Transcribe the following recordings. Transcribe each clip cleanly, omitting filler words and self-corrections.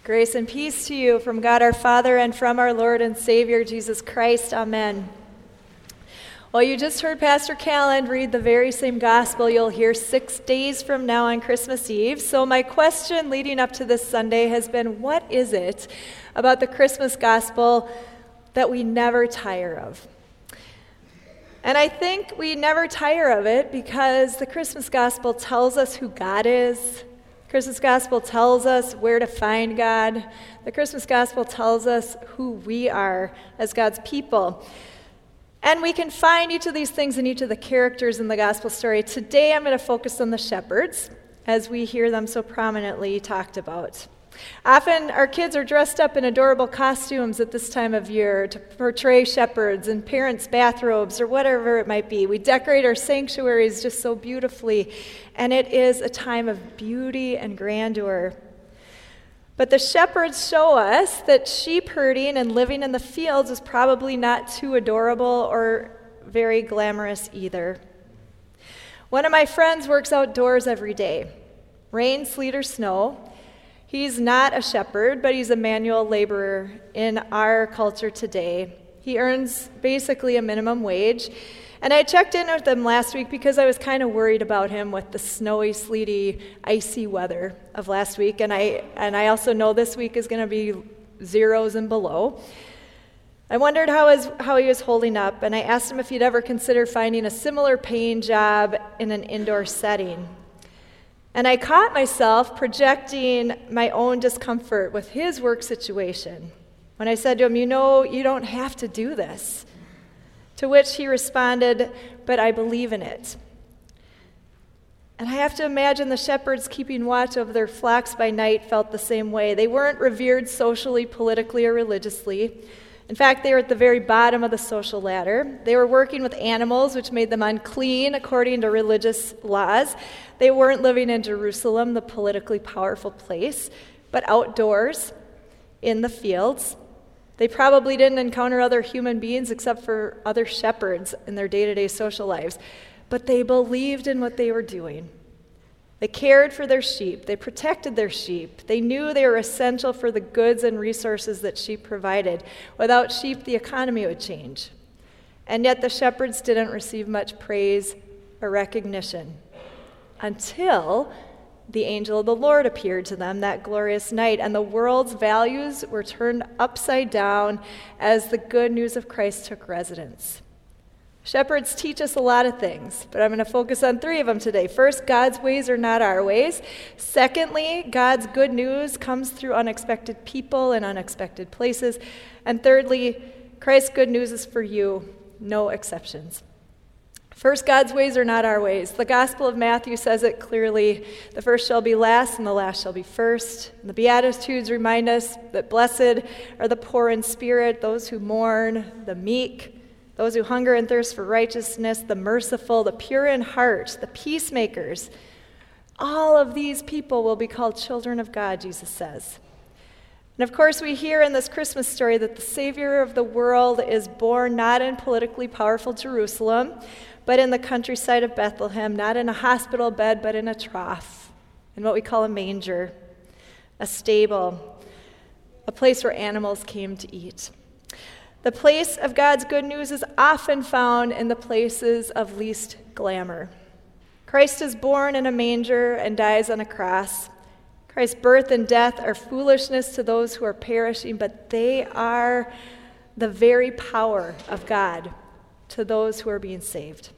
Grace and peace to you from God our Father and from our Lord and Savior Jesus Christ. Amen. Well, you just heard Pastor Callan read the very same gospel you'll hear 6 days from now on Christmas Eve. So my question leading up to this Sunday has been, what is it about the Christmas gospel that we never tire of? And I think we never tire of it because the Christmas gospel tells us who God is. The Christmas gospel tells us where to find God. The Christmas gospel tells us who we are as God's people. And we can find each of these things in each of the characters in the gospel story. Today I'm going to focus on the shepherds as we hear them so prominently talked about. Often our kids are dressed up in adorable costumes at this time of year to portray shepherds in parents' bathrobes or whatever it might be. We decorate our sanctuaries just so beautifully, and it is a time of beauty and grandeur. But the shepherds show us that sheep herding and living in the fields is probably not too adorable or very glamorous either. One of my friends works outdoors every day, rain, sleet, or snow. He's not a shepherd, but he's a manual laborer in our culture today. He earns basically a minimum wage. And I checked in with him last week because I was kind of worried about him with the snowy, sleety, icy weather of last week. And I also know this week is going to be zeros and below. I wondered how he was holding up, and I asked him if he'd ever consider finding a similar paying job in an indoor setting. And I caught myself projecting my own discomfort with his work situation when I said to him, you don't have to do this. To which he responded, but I believe in it. And I have to imagine the shepherds keeping watch over their flocks by night felt the same way. They weren't revered socially, politically, or religiously. In fact, they were at the very bottom of the social ladder. They were working with animals, which made them unclean according to religious laws. They weren't living in Jerusalem, the politically powerful place, but outdoors, in the fields. They probably didn't encounter other human beings except for other shepherds in their day-to-day social lives. But they believed in what they were doing. They cared for their sheep. They protected their sheep. They knew they were essential for the goods and resources that sheep provided. Without sheep, the economy would change. And yet the shepherds didn't receive much praise or recognition until the angel of the Lord appeared to them that glorious night, and the world's values were turned upside down as the good news of Christ took residence. Shepherds teach us a lot of things, but I'm going to focus on 3 of them today. First, God's ways are not our ways. Secondly, God's good news comes through unexpected people and unexpected places. And thirdly, Christ's good news is for you, no exceptions. First, God's ways are not our ways. The Gospel of Matthew says it clearly. The first shall be last, and the last shall be first. And the Beatitudes remind us that blessed are the poor in spirit, those who mourn, the meek, those who hunger and thirst for righteousness, the merciful, the pure in heart, the peacemakers. All of these people will be called children of God, Jesus says. And of course, we hear in this Christmas story that the Savior of the world is born not in politically powerful Jerusalem, but in the countryside of Bethlehem, not in a hospital bed, but in a trough, in what we call a manger, a stable, a place where animals came to eat. The place of God's good news is often found in the places of least glamour. Christ is born in a manger and dies on a cross. Christ's birth and death are foolishness to those who are perishing, but they are the very power of God to those who are being saved.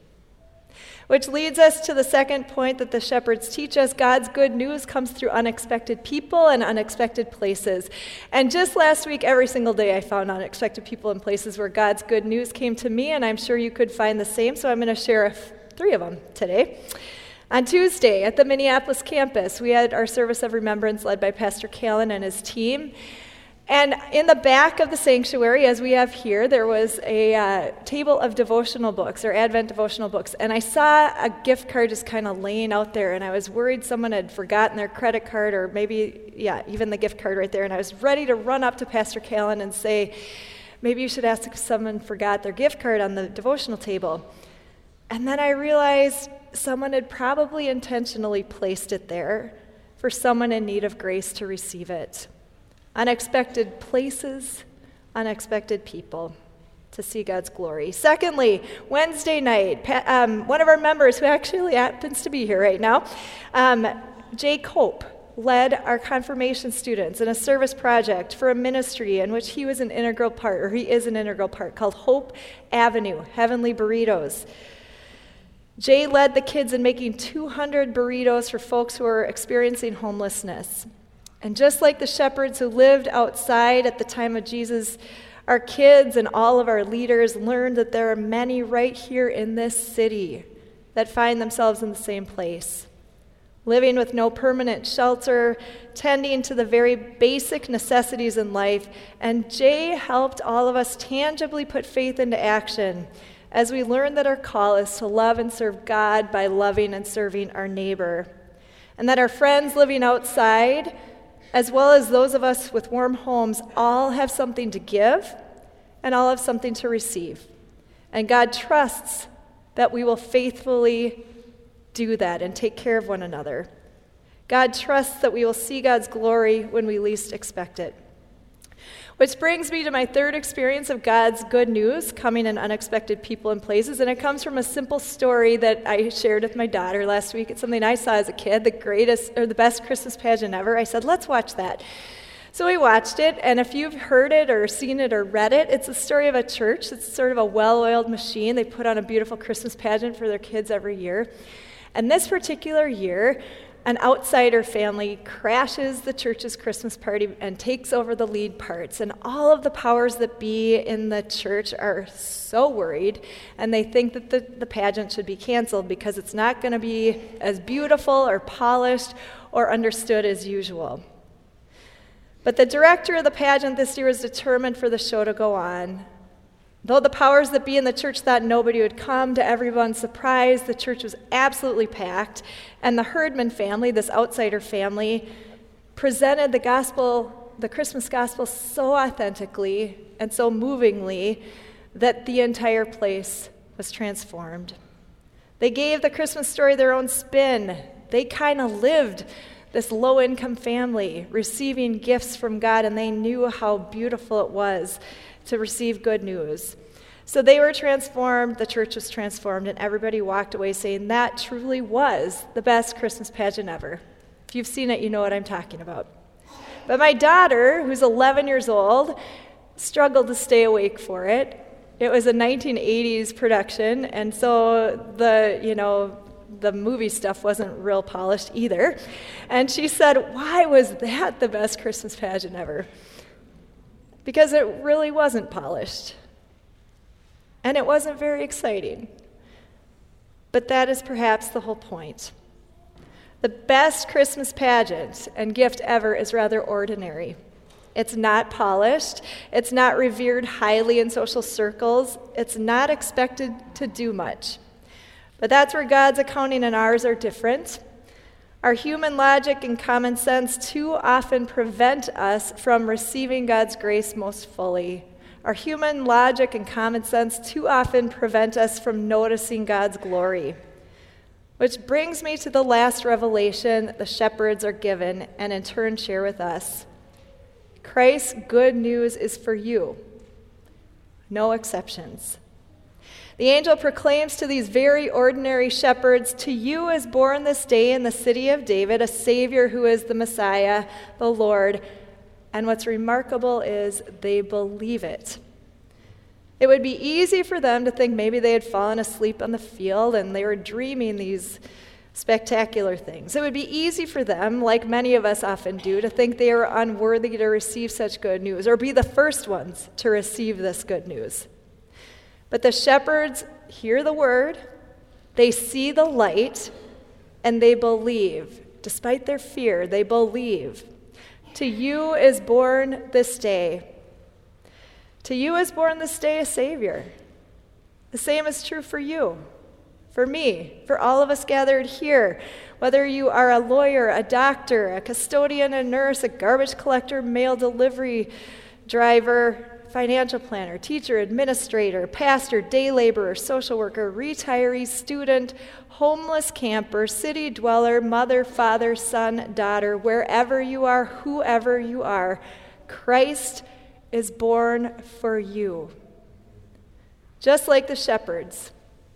Which leads us to the second point that the shepherds teach us. God's good news comes through unexpected people and unexpected places. And just last week, every single day, I found unexpected people and places where God's good news came to me, and I'm sure you could find the same, so I'm going to share 3 of them today. On Tuesday, at the Minneapolis campus, we had our service of remembrance led by Pastor Callan and his team. And in the back of the sanctuary, as we have here, there was a table of devotional books, or Advent devotional books. And I saw a gift card just kind of laying out there, and I was worried someone had forgotten their credit card, or maybe, even the gift card right there. And I was ready to run up to Pastor Callan and say, maybe you should ask if someone forgot their gift card on the devotional table. And then I realized someone had probably intentionally placed it there for someone in need of grace to receive it. unexpected places, unexpected people to see God's glory. Secondly, Wednesday night, one of our members who actually happens to be here right now, Jay Cope, led our confirmation students in a service project for a ministry in which he was an integral part, or he is an integral part, called Hope Avenue, Heavenly Burritos. Jay led the kids in making 200 burritos for folks who are experiencing homelessness. And just like the shepherds who lived outside at the time of Jesus, our kids and all of our leaders learned that there are many right here in this city that find themselves in the same place, living with no permanent shelter, tending to the very basic necessities in life. And Jay helped all of us tangibly put faith into action as we learned that our call is to love and serve God by loving and serving our neighbor, and that our friends living outside, as well as those of us with warm homes, all have something to give and all have something to receive. And God trusts that we will faithfully do that and take care of one another. God trusts that we will see God's glory when we least expect it. Which brings me to my third experience of God's good news coming in unexpected people and places, and it comes from a simple story that I shared with my daughter last week. It's something I saw as a kid, the best Christmas pageant ever. I said, let's watch that. So we watched it, and if you've heard it or seen it or read it, it's a story of a church. It's sort of a well-oiled machine. They put on a beautiful Christmas pageant for their kids every year. And this particular year, an outsider family crashes the church's Christmas party and takes over the lead parts. And all of the powers that be in the church are so worried, and they think that the pageant should be canceled because it's not going to be as beautiful or polished or understood as usual. But the director of the pageant this year was determined for the show to go on. Though the powers that be in the church thought nobody would come, to everyone's surprise, the church was absolutely packed, and the Herdman family, this outsider family, presented the Christmas gospel so authentically and so movingly that the entire place was transformed. They gave the Christmas story their own spin. They kind of lived this low-income family receiving gifts from God, and they knew how beautiful it was to receive good news. So they were transformed, the church was transformed, and everybody walked away saying that truly was the best Christmas pageant ever. If you've seen it, you know what I'm talking about. But my daughter, who's 11 years old, struggled to stay awake for it. It was a 1980s production, and so the movie stuff wasn't real polished either. And she said, "Why was that the best Christmas pageant ever?" Because it really wasn't polished. And it wasn't very exciting. But that is perhaps the whole point. The best Christmas pageant and gift ever is rather ordinary. It's not polished. It's not revered highly in social circles. It's not expected to do much. But that's where God's accounting and ours are different. Our human logic and common sense too often prevent us from receiving God's grace most fully. Our human logic and common sense too often prevent us from noticing God's glory. Which brings me to the last revelation the shepherds are given and in turn share with us. Christ's good news is for you. No exceptions. The angel proclaims to these very ordinary shepherds, "To you is born this day in the city of David a Savior who is the Messiah, the Lord." And what's remarkable is they believe it. It would be easy for them to think maybe they had fallen asleep on the field and they were dreaming these spectacular things. It would be easy for them, like many of us often do, to think they are unworthy to receive such good news or be the first ones to receive this good news. But the shepherds hear the word, they see the light, and they believe. Despite their fear, they believe. To you is born this day. To you is born this day a Savior. The same is true for you, for me, for all of us gathered here. Whether you are a lawyer, a doctor, a custodian, a nurse, a garbage collector, mail delivery driver, financial planner, teacher, administrator, pastor, day laborer, social worker, retiree, student, homeless camper, city dweller, mother, father, son, daughter, wherever you are, whoever you are, Christ is born for you. Just like the shepherds,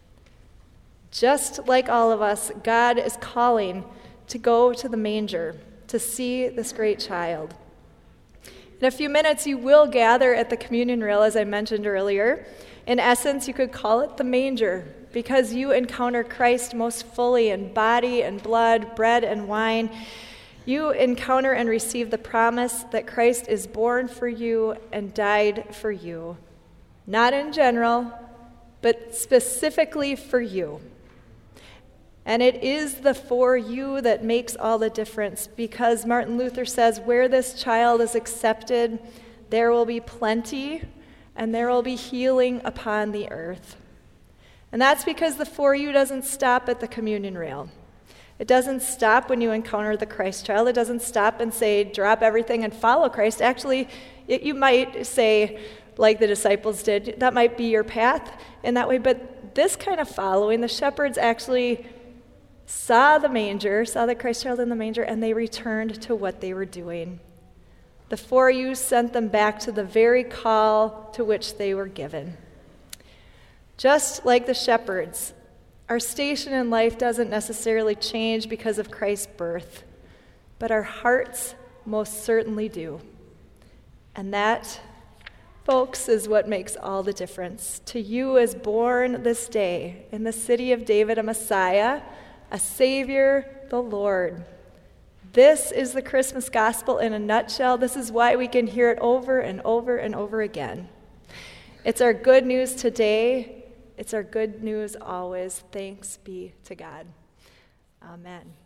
just like all of us, God is calling to go to the manger to see this great child. In a few minutes, you will gather at the communion rail, as I mentioned earlier. In essence, you could call it the manger because you encounter Christ most fully in body and blood, bread and wine. You encounter and receive the promise that Christ is born for you and died for you. Not in general, but specifically for you. And it is the for you that makes all the difference, because Martin Luther says, where this child is accepted, there will be plenty and there will be healing upon the earth. And that's because the for you doesn't stop at the communion rail. It doesn't stop when you encounter the Christ child. It doesn't stop and say, drop everything and follow Christ. Actually, you might say, like the disciples did, that might be your path in that way. But this kind of following, the shepherds actually saw the manger, saw the Christ child in the manger, and they returned to what they were doing. The for you sent them back to the very call to which they were given. Just like the shepherds, our station in life doesn't necessarily change because of Christ's birth, but our hearts most certainly do. And that, folks, is what makes all the difference. To you is born this day in the city of David a Messiah, a Savior, the Lord. This is the Christmas gospel in a nutshell. This is why we can hear it over and over and over again. It's our good news today. It's our good news always. Thanks be to God. Amen.